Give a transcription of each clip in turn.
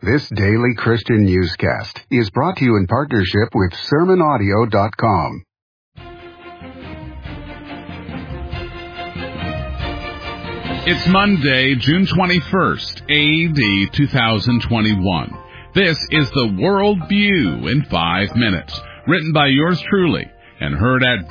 This daily Christian newscast is brought to you in partnership with SermonAudio.com. It's Monday, June 21st, A.D. 2021. This is the World View in 5 minutes, written by yours truly and heard at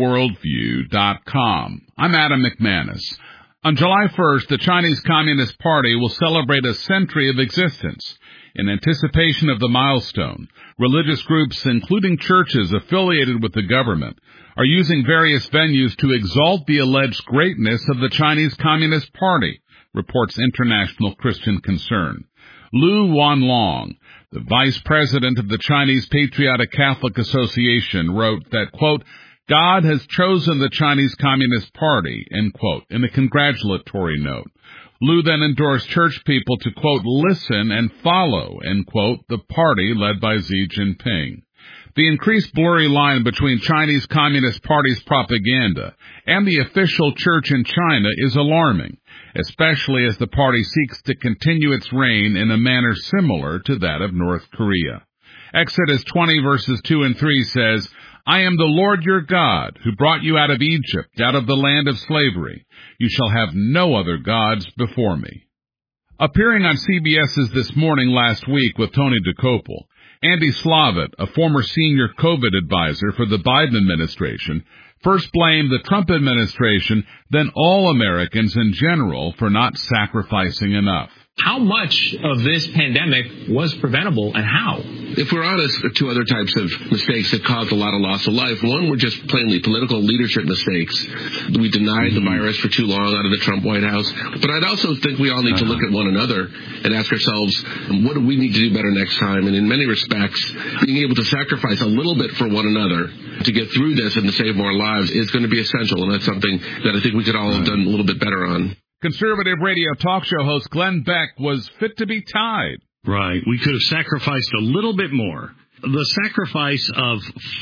theworldview.com. I'm Adam McManus. On July 1st, the Chinese Communist Party will celebrate a century of existence. In anticipation of the milestone, religious groups, including churches affiliated with the government, are using various venues to exalt the alleged greatness of the Chinese Communist Party, reports International Christian Concern. Lu Wanlong, the vice president of the Chinese Patriotic Catholic Association, wrote that, quote, God has chosen the Chinese Communist Party, end quote, in a congratulatory note. Lu then endorsed church people to, quote, listen and follow, end quote, the party led by Xi Jinping. The increased blurry line between Chinese Communist Party's propaganda and the official church in China is alarming, especially as the party seeks to continue its reign in a manner similar to that of North Korea. Exodus 20 verses 2 and 3 says, I am the Lord your God, who brought you out of Egypt, out of the land of slavery. You shall have no other gods before me. Appearing on CBS's This Morning last week with Tony Dokoupil, Andy Slavitt, a former senior COVID advisor for the Biden administration, first blamed the Trump administration, then all Americans in general for not sacrificing enough. How much of this pandemic was preventable and how? If we're honest, there are two other types of mistakes that caused a lot of loss of life. One were just plainly political leadership mistakes. We denied the virus for too long out of the Trump White House. But I'd also think we all need to look at one another and ask ourselves, what do we need to do better next time? And in many respects, being able to sacrifice a little bit for one another to get through this and to save more lives is going to be essential. And that's something that I think we could all have done a little bit better on. Conservative radio talk show host Glenn Beck was fit to be tied. Right. We could have sacrificed a little bit more. The sacrifice of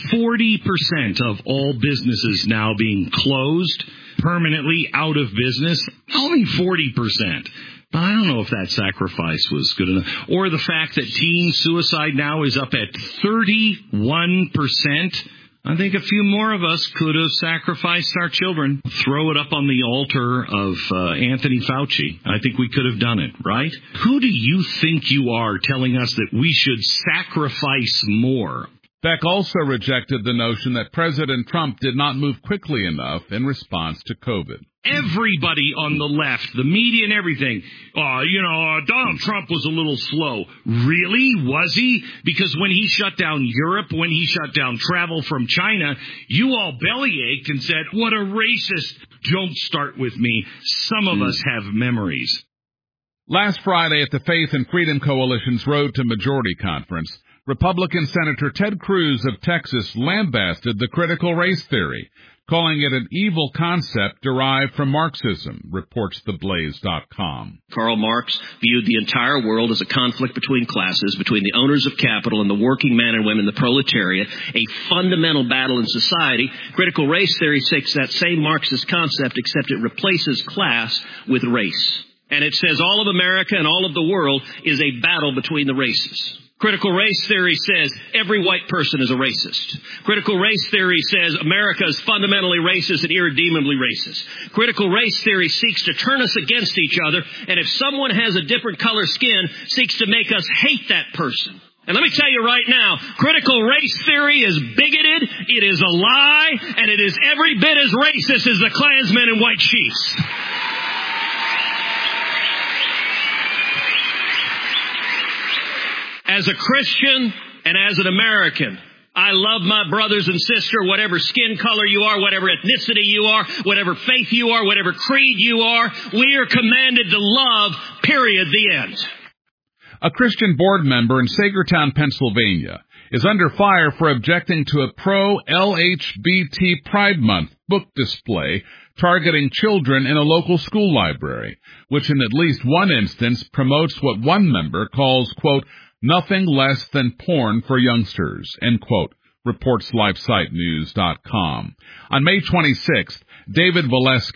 40% of all businesses now being closed, permanently out of business, only 40%. But I don't know if that sacrifice was good enough. Or the fact that teen suicide now is up at 31%. I think a few more of us could have sacrificed our children, throw it up on the altar of Anthony Fauci. I think we could have done it, right? Who do you think you are telling us that we should sacrifice more? Beck also rejected the notion that President Trump did not move quickly enough in response to COVID. Everybody on the left, the media and everything, Donald Trump was a little slow. Really? Was he? Because when he shut down Europe, when he shut down travel from China, you all bellyached and said, what a racist. Don't start with me. Some of us have memories. Last Friday at the Faith and Freedom Coalition's Road to Majority Conference, Republican Senator Ted Cruz of Texas lambasted the critical race theory, calling it an evil concept derived from Marxism, reports TheBlaze.com. Karl Marx viewed the entire world as a conflict between classes, between the owners of capital and the working man and women, the proletariat, a fundamental battle in society. Critical race theory takes that same Marxist concept, except it replaces class with race. And it says all of America and all of the world is a battle between the races. Critical race theory says every white person is a racist. Critical race theory says America is fundamentally racist and irredeemably racist. Critical race theory seeks to turn us against each other, and if someone has a different color skin, seeks to make us hate that person. And let me tell you right now, critical race theory is bigoted, it is a lie, and it is every bit as racist as the Klansmen and white chiefs. As a Christian and as an American, I love my brothers and sisters, whatever skin color you are, whatever ethnicity you are, whatever faith you are, whatever creed you are. We are commanded to love, period, the end. A Christian board member in Sagertown, Pennsylvania, is under fire for objecting to a pro-LHBT Pride Month book display targeting children in a local school library, which in at least one instance promotes what one member calls, quote, nothing less than porn for youngsters, end quote, reports LifeSiteNews.com. On May 26th, David Valesky,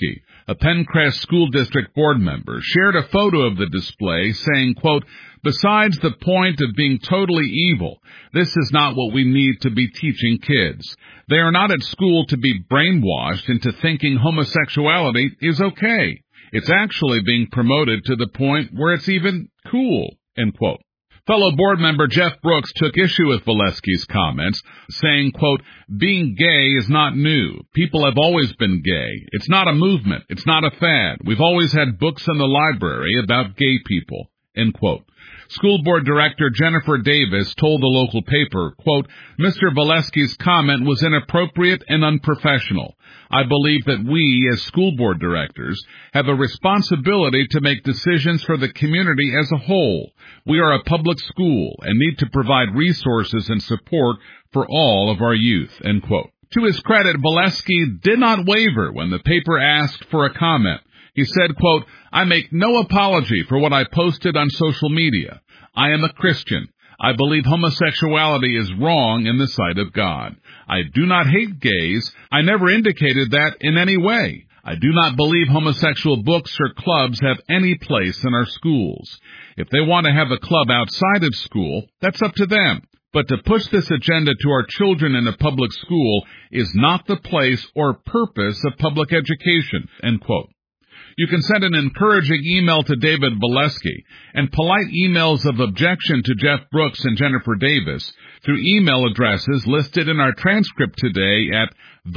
A Pencrest School District board member shared a photo of the display saying, quote, "Besides the point of being totally evil, this is not what we need to be teaching kids. They are not at school to be brainwashed into thinking homosexuality is okay. It's actually being promoted to the point where it's even cool," end quote. Fellow board member Jeff Brooks took issue with Volesky's comments, saying, quote, "Being gay is not new. People have always been gay. It's not a movement. It's not a fad. We've always had books in the library about gay people," end quote. School board director Jennifer Davis told the local paper, quote, "Mr. Volesky's comment was inappropriate and unprofessional. I believe that we, as school board directors, have a responsibility to make decisions for the community as a whole. We are a public school and need to provide resources and support for all of our youth," end quote. To his credit, Volesky did not waver when the paper asked for a comment. He said, quote, "I make no apology for what I posted on social media. I am a Christian. I believe homosexuality is wrong in the sight of God. I do not hate gays. I never indicated that in any way. I do not believe homosexual books or clubs have any place in our schools. If they want to have a club outside of school, that's up to them. But to push this agenda to our children in a public school is not the place or purpose of public education," end quote. You can send an encouraging email to David Volesky and polite emails of objection to Jeff Brooks and Jennifer Davis through email addresses listed in our transcript today at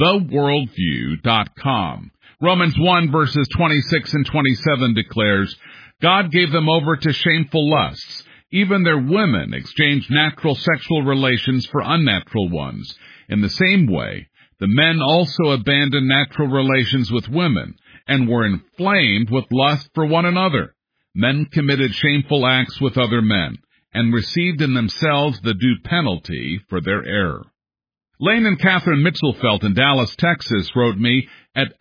theworldview.com. Romans 1 verses 26 and 27 declares, "God gave them over to shameful lusts. Even their women exchanged natural sexual relations for unnatural ones. In the same way, the men also abandoned natural relations with women and were inflamed with lust for one another. Men committed shameful acts with other men and received in themselves the due penalty for their error." Lane and Catherine Mitzelfelt in Dallas, Texas wrote me at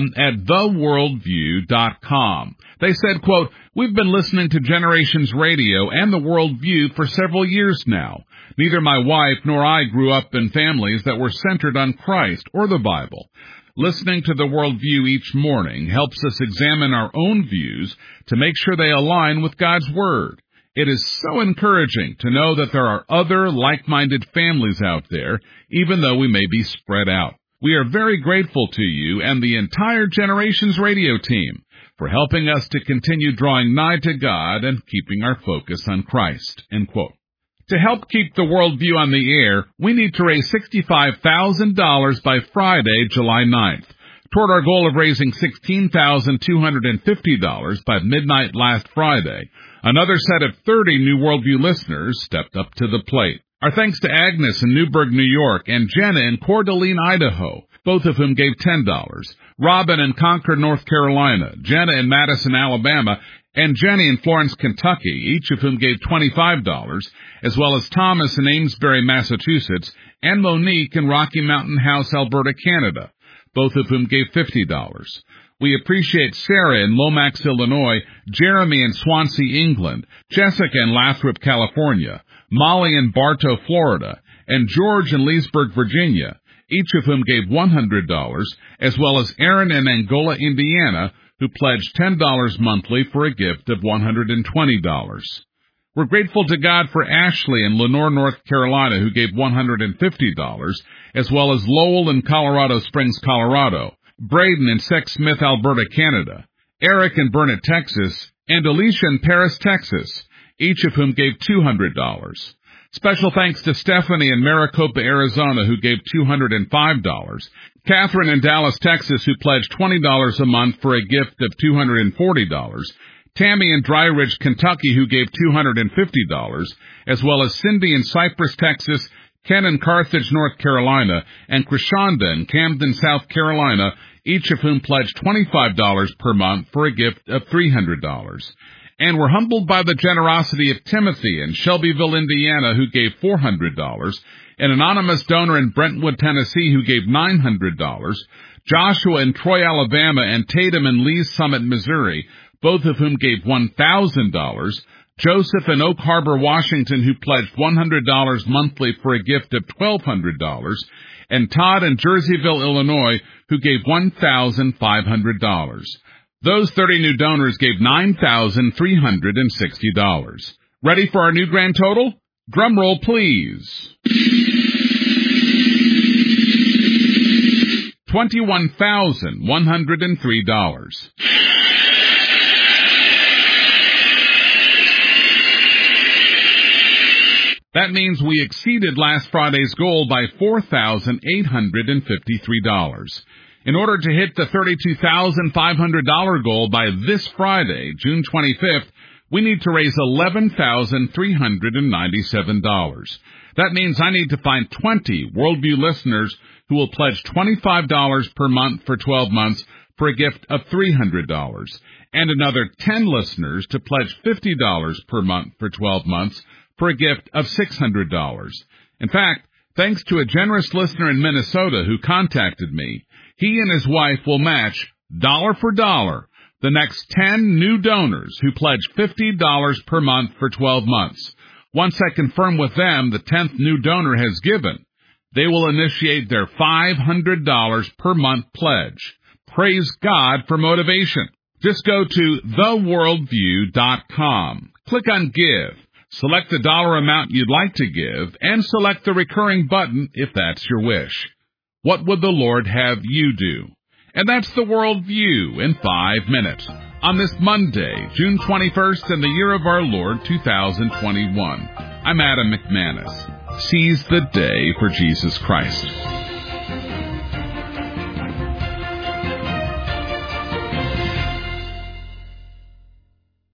adam@theworldview.com. They said, quote, "We've been listening to Generations Radio and the Worldview for several years now. Neither my wife nor I grew up in families that were centered on Christ or the Bible. Listening to the Worldview each morning helps us examine our own views to make sure they align with God's Word. It is so encouraging to know that there are other like-minded families out there, even though we may be spread out. We are very grateful to you and the entire Generations Radio team for helping us to continue drawing nigh to God and keeping our focus on Christ," end quote. To help keep the Worldview on the air, we need to raise $65,000 by Friday, July 9th, toward our goal of raising $16,250 by midnight last Friday. Another set of 30 new Worldview listeners stepped up to the plate. Our thanks to Agnes in Newburgh, New York, and Jenna in Coeur d'Alene, Idaho, both of whom gave $10, Robin in Concord, North Carolina, Jenna in Madison, Alabama, and Jenny in Florence, Kentucky, each of whom gave $25, as well as Thomas in Amesbury, Massachusetts, and Monique in Rocky Mountain House, Alberta, Canada, both of whom gave $50. We appreciate Sarah in Lomax, Illinois, Jeremy in Swansea, England, Jessica in Lathrop, California, Molly in Bartow, Florida, and George in Leesburg, Virginia, each of whom gave $100, as well as Aaron in Angola, Indiana, who pledged $10 monthly for a gift of $120. We're grateful to God for Ashley in Lenore, North Carolina, who gave $150, as well as Lowell in Colorado Springs, Colorado, Braden in Sexsmith, Alberta, Canada, Eric in Burnett, Texas, and Alicia in Paris, Texas, each of whom gave $200. Special thanks to Stephanie in Maricopa, Arizona, who gave $205, Catherine in Dallas, Texas, who pledged $20 a month for a gift of $240, Tammy in Dry Ridge, Kentucky, who gave $250, as well as Cindy in Cypress, Texas, Ken in Carthage, North Carolina, and Krishanda in Camden, South Carolina, each of whom pledged $25 per month for a gift of $300. And we're humbled by the generosity of Timothy in Shelbyville, Indiana, who gave $400, an anonymous donor in Brentwood, Tennessee, who gave $900, Joshua in Troy, Alabama, and Tatum in Lee's Summit, Missouri, both of whom gave $1,000, Joseph in Oak Harbor, Washington, who pledged $100 monthly for a gift of $1,200, and Todd in Jerseyville, Illinois, who gave $1,500. Those 30 new donors gave $9,360. Ready for our new grand total? Drum roll, please. $21,103. That means we exceeded last Friday's goal by $4,853. In order to hit the $32,500 goal by this Friday, June 25th, we need to raise $11,397. That means I need to find 20 Worldview listeners who will pledge $25 per month for 12 months for a gift of $300, and another 10 listeners to pledge $50 per month for 12 months for a gift of $600. In fact, thanks to a generous listener in Minnesota who contacted me, he and his wife will match, dollar for dollar, the next 10 new donors who pledge $50 per month for 12 months. Once I confirm with them the 10th new donor has given, they will initiate their $500 per month pledge. Praise God for motivation. Just go to theworldview.com. Click on Give. Select the dollar amount you'd like to give, and select the recurring button if that's your wish. What would the Lord have you do? And that's the Worldview in 5 minutes. On this Monday, June 21st, in the year of our Lord, 2021. I'm Adam McManus. Seize the day for Jesus Christ.